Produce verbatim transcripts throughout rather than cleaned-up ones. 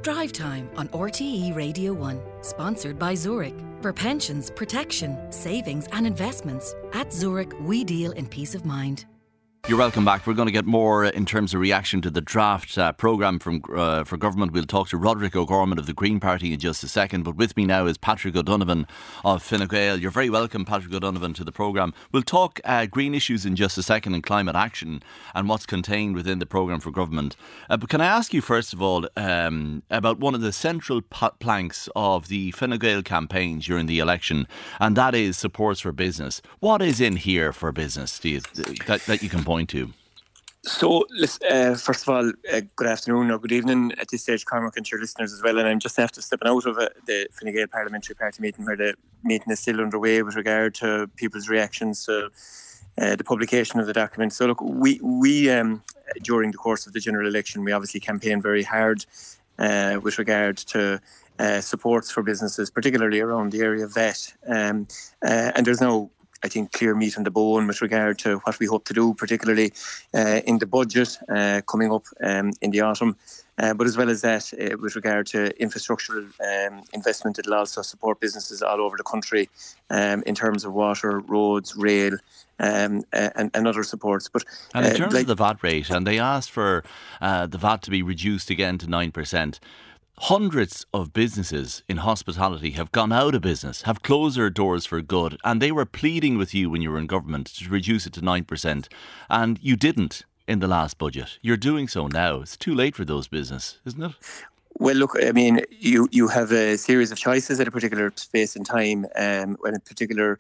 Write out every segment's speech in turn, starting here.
Drive Time on R T E Radio one, sponsored by Zurich. For pensions, protection, savings and investments, at Zurich we deal in peace of mind. You're welcome back. We're going to get more in terms of reaction to the draft uh, programme from uh, for government. We'll talk to Roderick O'Gorman of the Green Party in just a second. But with me now is Patrick O'Donovan of Fine Gael. You're very welcome, Patrick O'Donovan, to the programme. We'll talk uh, green issues in just a second and climate action and what's contained within the programme for government. Uh, but can I ask you first of all um, about one of the central p- planks of the Fine Gael campaign during the election, and that is supports for business. What is in here for business, do you, that, that you can point to? So, uh, first of all, uh, good afternoon or good evening at this stage, Cormac, and your listeners as well. And I'm just after stepping out of uh, the Fine Gael Parliamentary Party meeting, where the meeting is still underway with regard to people's reactions to uh, the publication of the document. So, look, we, we um, during the course of the general election, we obviously campaigned very hard uh, with regard to uh, supports for businesses, particularly around the area of V A T. Um, uh, and there's no I think, clear meat on the bone with regard to what we hope to do, particularly uh, in the budget uh, coming up um, in the autumn. Uh, but as well as that, uh, with regard to infrastructural um, investment, it'll also support businesses all over the country um, in terms of water, roads, rail, um, and, and other supports. But uh, And in terms like, of the V A T rate, and they asked for uh, the V A T to be reduced again to nine percent. Hundreds of businesses in hospitality have gone out of business, have closed their doors for good, and they were pleading with you when you were in government to reduce it to nine percent, and you didn't in the last budget. You're doing so now. It's too late for those businesses, isn't it? Well, look, I mean, you, you have a series of choices at a particular space in time, um, when a particular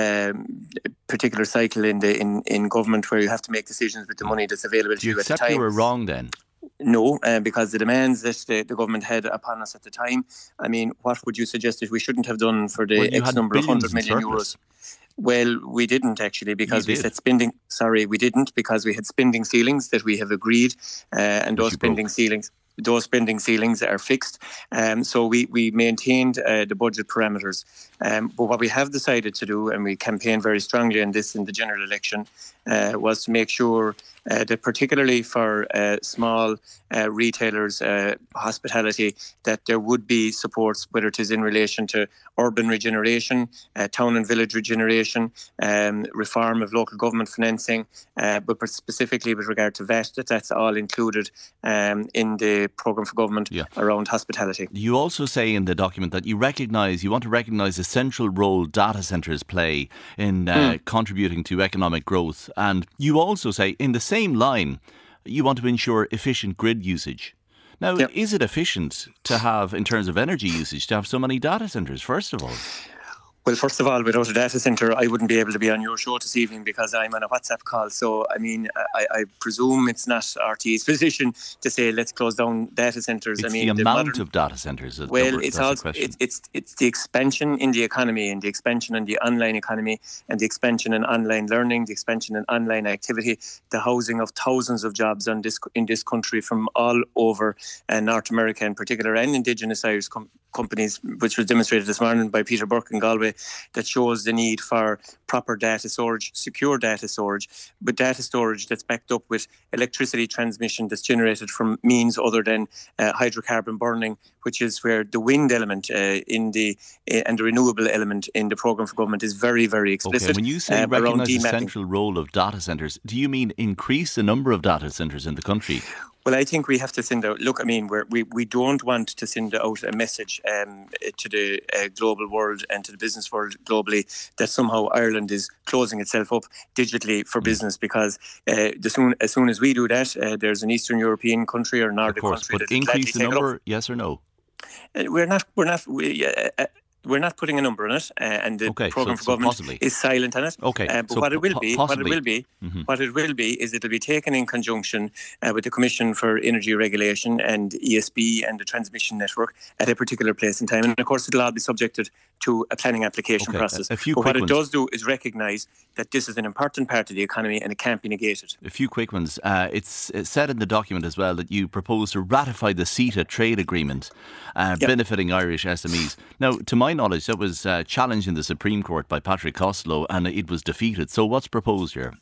um, particular cycle in the in, in government where you have to make decisions with the money that's available to Do you you at the accept time. you were wrong then? No, uh, because the demands that the, the government had upon us at the time, I mean, what would you suggest that we shouldn't have done for the well, X number of hundred million euros? Well, we didn't actually, because you we did. set spending. Sorry, we didn't, because we had spending ceilings that we have agreed, uh, and Which those you spending broke. ceilings. Those spending ceilings are fixed. Um, so we, we maintained uh, the budget parameters. Um, but what we have decided to do, and we campaigned very strongly on this in the general election, uh, was to make sure uh, that particularly for uh, small uh, retailers, uh, hospitality, that there would be supports, whether it is in relation to urban regeneration, uh, town and village regeneration, um, reform of local government financing, uh, but specifically with regard to V A T, that that's all included um, in the programme for government Yeah. around hospitality. You also say in the document that you recognise, you want to recognise the central role data centres play in uh, Mm. contributing to economic growth. And you also say, in the same line, you want to ensure efficient grid usage. Now, Yep. is it efficient to have, in terms of energy usage, to have so many data centres, first of all? Well, first of all, without a data centre, I wouldn't be able to be on your show this evening because I'm on a WhatsApp call. So, I mean, I, I presume it's not R T E's position to say let's close down data centres. It's I mean, the amount modern, of data centres. that- Well, that it's that's the also question. it's, it's it's the expansion in the economy and the expansion in the online economy and the expansion in online learning, the expansion in online activity, the housing of thousands of jobs on this in this country from all over uh, North America in particular, and Indigenous Irish com- companies, which was demonstrated this morning by Peter Burke in Galway, that shows the need for proper data storage, secure data storage, but data storage that's backed up with electricity transmission that's generated from means other than uh, hydrocarbon burning, which is where the wind element uh, in the uh, and the renewable element in the programme for government is very, very explicit. Okay, when you say uh, around recognise the demapping. central role of data centres, do you mean increase the number of data centres in the country? Well, I think we have to send out, look, I mean, we're, we we don't want to send out a message um, to the uh, global world and to the business world globally that somehow Ireland is closing itself up digitally for business, because uh, the soon, as soon as we do that, uh, there's an Eastern European country or Of Nordic course, country but that will increase the gladly take it up. number, yes or no? Uh, We're not, we're not, we, uh, uh, we're not putting a number on it, uh, and the Okay, programme so- for so government possibly. is silent on it. Okay, uh, but so what it will po- be, what it possibly. will be, Mhm. what it will be is it'll be taken in conjunction uh, with the Commission for Energy Regulation and E S B and the transmission network at a particular place in time, and of course it'll all be subjected to a planning application Okay, process. a- a few but what quick it ones. does do is recognise that this is an important part of the economy and it can't be negated. A few quick ones. Uh, it's, it's said in the document as well that you propose to ratify the CETA trade agreement uh, Yep. benefiting Irish S M Es. Now, to my knowledge, that was uh, challenged in the Supreme Court by Patrick Costello and it was defeated. So what's proposed here?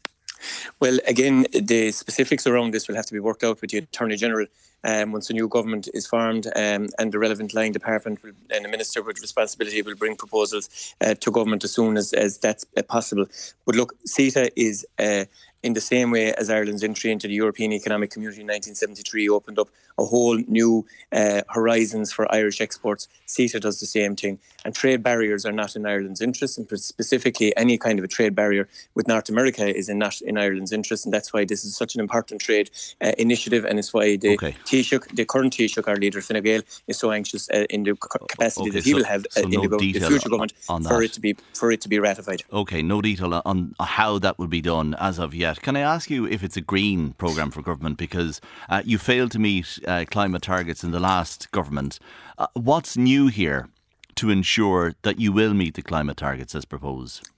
Well, again, the specifics around this will have to be worked out with the Attorney General um, once a new government is formed, um, and the relevant line department will, and the Minister with responsibility will bring proposals uh, to government as soon as, as that's uh, possible. But look, CETA is uh, in the same way as Ireland's entry into the European Economic Community in nineteen seventy-three opened up a whole new uh, horizons for Irish exports. CETA does the same thing. And trade barriers are not in Ireland's interest, and specifically any kind of a trade barrier with North America is in not in Ireland's interest, and that's why this is such an important trade uh, initiative, and it's why the okay. Taoiseach, the current Taoiseach, our leader Fine Gael, is so anxious uh, in the capacity okay, that he so, will have uh, so in no the, go- the future government for it to be for it to be ratified. Okay, no detail on how that will be done as of yet. Can I ask you if it's a green programme for government, because uh, you failed to meet uh, climate targets in the last government. Uh, what's new here to ensure that you will meet the climate targets as proposed?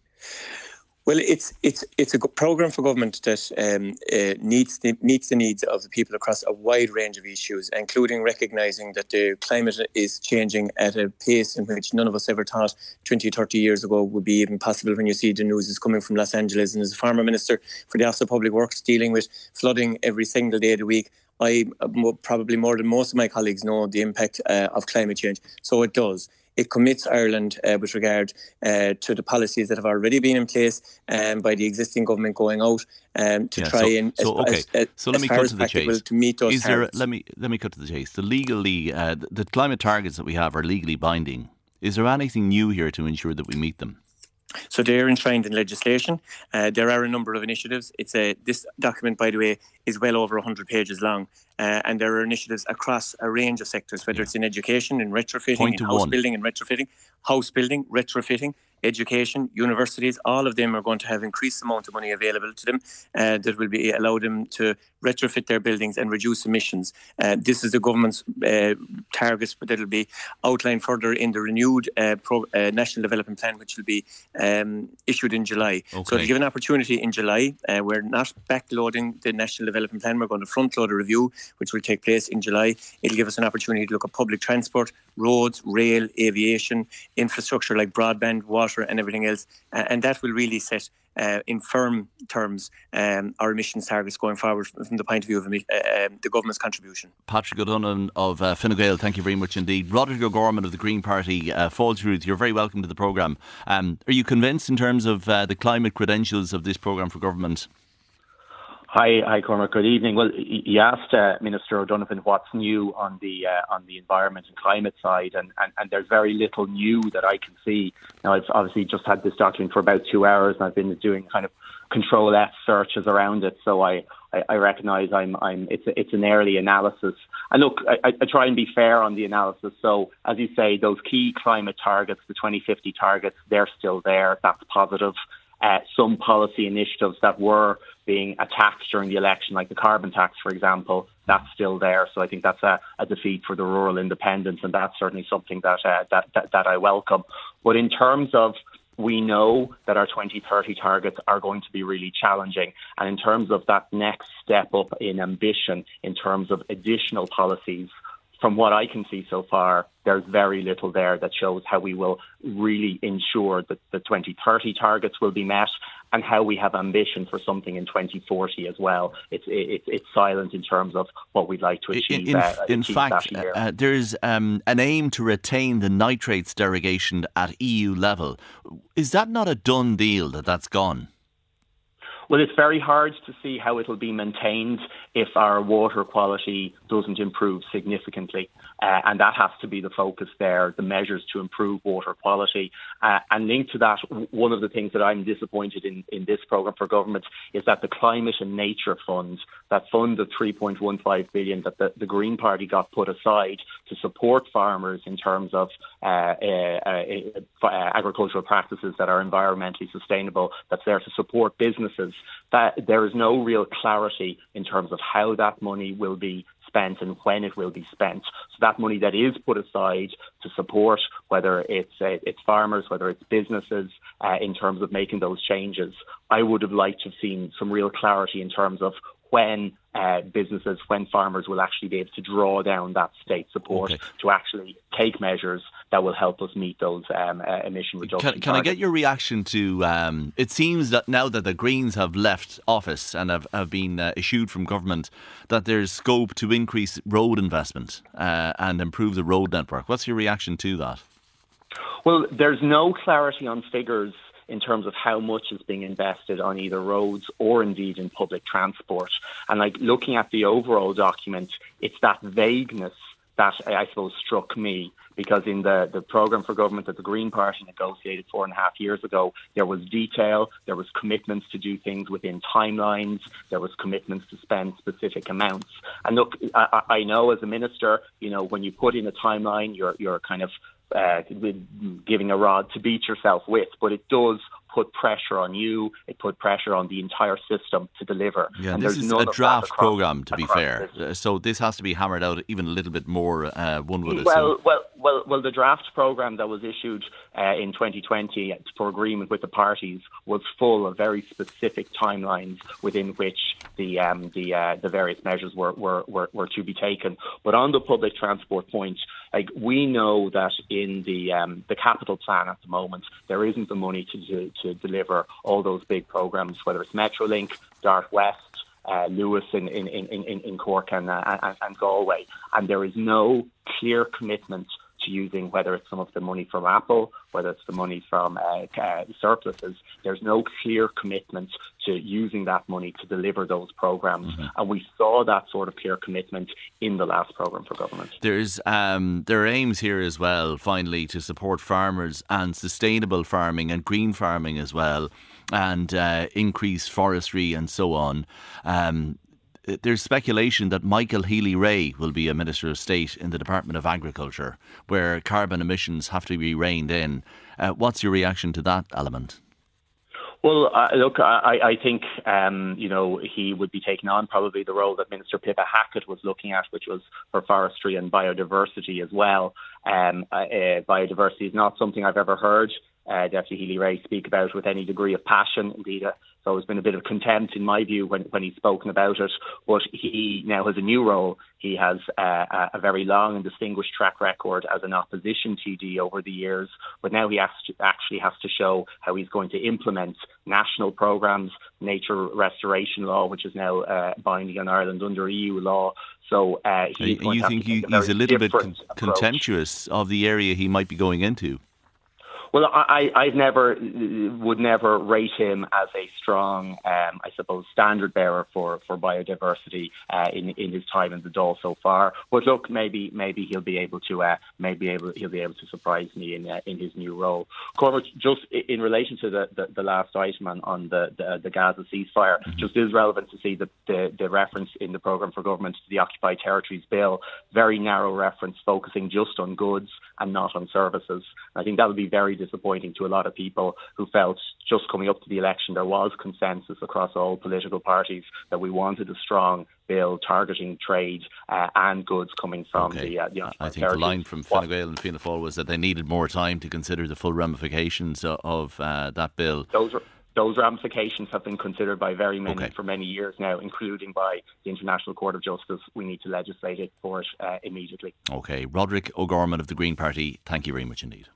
Well, it's it's it's a programme for government that um, uh, needs the, meets the needs of the people across a wide range of issues, including recognising that the climate is changing at a pace in which none of us ever thought twenty, thirty years ago would be even possible. When you see the news is coming from Los Angeles, and as a former minister for the Office of Public Works dealing with flooding every single day of the week, I uh, probably more than most of my colleagues know the impact uh, of climate change. So it does. It commits Ireland uh, with regard uh, to the policies that have already been in place um, by the existing government going out um, to yeah, try so, and, so, as, okay. as, as, so let as me far cut as to the chase. to meet those Is there, targets. let me let me cut to the chase. The legally, uh, the climate targets that we have are legally binding. Is there anything new here to ensure that we meet them? So they're enshrined in legislation. Uh, there are a number of initiatives. It's a this document, by the way, is well over one hundred pages long, uh, and there are initiatives across a range of sectors, whether yeah. it's in education, in retrofitting, Point in house one. building and retrofitting, house building, retrofitting, education, universities. All of them are going to have increased amount of money available to them uh, that will be allow them to retrofit their buildings and reduce emissions. Uh, this is the government's uh, targets, but that will be outlined further in the renewed uh, pro, uh, National Development Plan, which will be um, issued in July. Okay. So to give an opportunity in July, uh, we're not backloading the National Development Plan. We're going to front load a review, which will take place in July. It'll give us an opportunity to look at public transport, roads, rail, aviation, infrastructure like broadband, water and everything else. Uh, and that will really set Uh, in firm terms, um, our emissions targets going forward from the point of view of uh, um, the government's contribution. Patrick O'Donovan of uh, Fine Gael, thank you very much indeed. Roderick O'Gorman of the Green Party, uh, Falls-Ruth, you're very welcome to the programme. Um, are you convinced in terms of uh, the climate credentials of this programme for government? Hi, hi, Cormac. Good evening. Well, you asked uh, Minister O'Donovan what's new on the uh, on the environment and climate side, and, and, and there's very little new that I can see. Now, I've obviously just had this document for about two hours, and I've been doing kind of Control F searches around it, so I, I, I recognise I'm I'm it's a, it's an early analysis. And look, I, I try and be fair on the analysis. So, as you say, those key climate targets, the twenty fifty targets, they're still there. That's positive. Uh, some policy initiatives that were being attacked during the election, like the carbon tax, for example, that's still there. So I think that's a, a defeat for the rural independence, and that's certainly something that, uh, that, that that I welcome. But in terms of, we know that our twenty thirty targets are going to be really challenging. And in terms of that next step up in ambition, in terms of additional policies, from what I can see so far, there's very little there that shows how we will really ensure that the twenty thirty targets will be met, and how we have ambition for something in twenty forty as well. It's it's it's silent in terms of what we'd like to achieve. In, uh, in achieve fact, that year. Uh, there's um, an aim to retain the nitrates derogation at E U level. Is that not a done deal that that's gone? Well, it's very hard to see how it'll be maintained if our water quality doesn't improve significantly. Uh, and that has to be the focus there, the measures to improve water quality. Uh, and linked to that, one of the things that I'm disappointed in, in this programme for government is that the Climate and Nature Fund, that fund of three point one five billion dollars that the, the Green Party got put aside to support farmers in terms of uh, uh, uh, uh, agricultural practices that are environmentally sustainable, that's there to support businesses, that there is no real clarity in terms of how that money will be spent and when it will be spent. So that money that is put aside to support, whether it's uh, it's farmers, whether it's businesses, uh, in terms of making those changes, I would have liked to have seen some real clarity in terms of when uh, businesses, when farmers will actually be able to draw down that state support, okay, to actually take measures that will help us meet those um, uh, emission reduction Can, can I get your reaction to, um, it seems that now that the Greens have left office and have, have been uh, issued from government, that there's scope to increase road investment uh, and improve the road network. What's your reaction to that? Well, there's no clarity on figures in terms of how much is being invested on either roads or indeed in public transport. And like looking at the overall document, it's that vagueness that I suppose struck me, because in the, the programme for government that the Green Party negotiated four and a half years ago, there was detail, there was commitments to do things within timelines, there was commitments to spend specific amounts. And look, I, I know as a minister, you know, when you put in a timeline, you're you're kind of uh, giving a rod to beat yourself with, but it does put pressure on you, it put pressure on the entire system to deliver. Yeah, and this is a draft programme, to be fair. This. So this has to be hammered out even a little bit more, uh, one would assume. Well, well, well, well, the draft programme that was issued uh, in twenty twenty for agreement with the parties was full of very specific timelines within which the um, the uh, the various measures were, were, were, were to be taken. But on the public transport point, like we know that in the um, the capital plan at the moment, there isn't the money to to, to deliver all those big programmes, whether it's Metrolink, Dart West, uh, Lewis in in, in, in, in Cork and, uh, and and Galway, and there is no clear commitment to using, whether it's some of the money from Apple, whether it's the money from uh, uh, surpluses. There's no clear commitment to using that money to deliver those programmes. Mm-hmm. And we saw that sort of clear commitment in the last programme for government. There's um, there are aims here as well, finally, to support farmers and sustainable farming and green farming as well, and uh, increase forestry and so on. Um, There's speculation that Michael Healy-Rae will be a Minister of State in the Department of Agriculture, where carbon emissions have to be reined in. Uh, what's your reaction to that element? Well, uh, look, I, I think, um, you know, he would be taking on probably the role that Minister Pippa Hackett was looking at, which was for forestry and biodiversity as well. Um, uh, biodiversity is not something I've ever heard Uh, Deputy Healy-Rae speak about with any degree of passion. Indeed, uh, so there's been a bit of contempt in my view when, when he's spoken about it. But he now has a new role. He has uh, a very long and distinguished track record as an opposition T D over the years. But now he has to, actually has to show how he's going to implement national programmes, nature restoration law, which is now uh, binding on Ireland under E U law. So uh, he's you think he, a he's a little bit con- approach. contemptuous of the area he might be going into? Well, I, I've never would never rate him as a strong, um, I suppose, standard bearer for for biodiversity uh, in in his time in the Dáil so far. But look, maybe maybe he'll be able to uh, maybe able he'll be able to surprise me in uh, in his new role. Cormac, just in relation to the, the, the last item on, on the, the the Gaza ceasefire, mm-hmm. just is relevant to see the, the the reference in the programme for government to the Occupied Territories Bill, very narrow reference focusing just on goods and not on services. I think that would be very disappointing to a lot of people who felt just coming up to the election there was consensus across all political parties that we wanted a strong bill targeting trade uh, and goods coming from okay. the, uh, the I think the line from Fine Gael and Fianna Fáil was that they needed more time to consider the full ramifications of uh, that bill. Those are Those ramifications have been considered by very many okay. for many years now, including by the International Court of Justice. We need to legislate it for it uh, immediately. OK. Roderick O'Gorman of the Green Party, thank you very much indeed.